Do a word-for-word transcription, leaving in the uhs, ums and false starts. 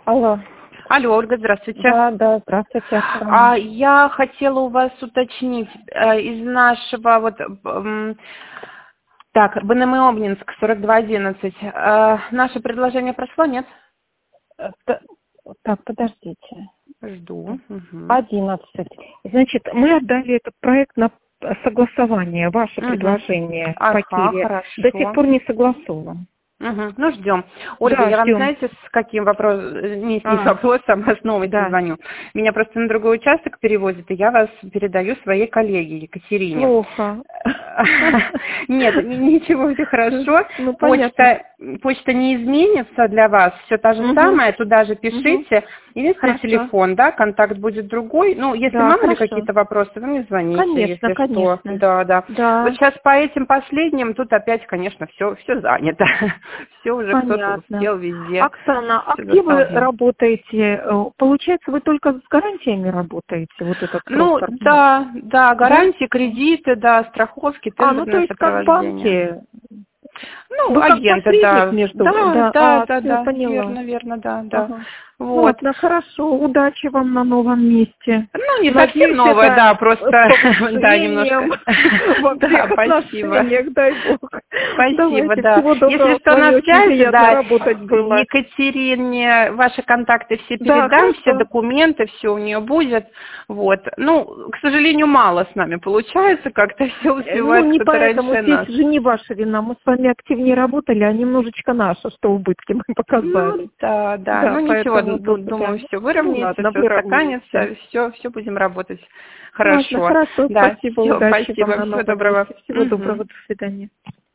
Алло. Алло, Ольга, здравствуйте. Да, да, здравствуйте. А, я хотела у вас уточнить э, из нашего вот э, так, БНМ Обнинск сорок два одиннадцать. Э, наше предложение прошло, нет? Э, т- Так, подождите. Жду. Угу. одиннадцать. Значит, мы отдали этот проект на согласование, ваше Угу. предложение Ага, по Киеве. хорошо. До сих пор не согласован. Угу. Ну, ждем. Ольга, Да, я вам ждем. знаете, с каким вопросом, не с не с А, вопросом, а с новостью да. звоню. Меня просто на другой участок перевозят, и я вас передаю своей коллеге Екатерине. Плохо. Нет, ничего, все хорошо. Ну, понятно. Почта, почта не изменится для вас, все та же Угу. самая, туда же Угу. пишите. Единственное, Хорошо. телефон, да, контакт будет другой. Ну, если Да, мало ли хорошо. какие-то вопросы, вы мне звоните, Конечно, если конечно. что. Да, да. Да. Вот сейчас по этим последним, тут опять, конечно, все, все занято. Все уже кто-то Понятно. успел везде. Оксана, а всё где вы заполнить. работаете? Э, Получается, вы только с гарантиями работаете, вот этот Ну, срок? да, да, Да? гарантии, кредиты, да, страховки, А, ну то тендерное есть как сопровождение. банки, Ну, ну как агенты, посредник да. между... Да, Да, да, а, да, все, да, поняла. верно, верно, да, да. Ага. Вот. Ладно, хорошо, удачи вам на новом месте. Ну, не совсем Надеюсь, новое, это да, с просто, да, повышением немножко. во Да, всех спасибо. отношениях, дай бог. Спасибо, Давайте, да. всего Если доброго, с что, вами на очень связи, приятно да, работать было. Екатерине ваши контакты все Да, передам, все хорошо. документы, все у нее будет. Вот. Ну, к сожалению, мало с нами получается, как-то все Э, Ну, успевает не кто-то поэтому, раньше здесь нас. же не ваша вина. Мы с вами активнее работали, а немножечко наша, что убытки мы Ну, показали. да, да. Да, Ну, ничего, поэтому ду- тут, да. думаю, все Ну, выровняется, ладно, все выровняемся. устаканится, все, все будем работать Ладно, хорошо. хорошо, Да, спасибо, все, удачи вам спасибо, на всего новом доброго. месте. Всего Мгм. доброго, до свидания.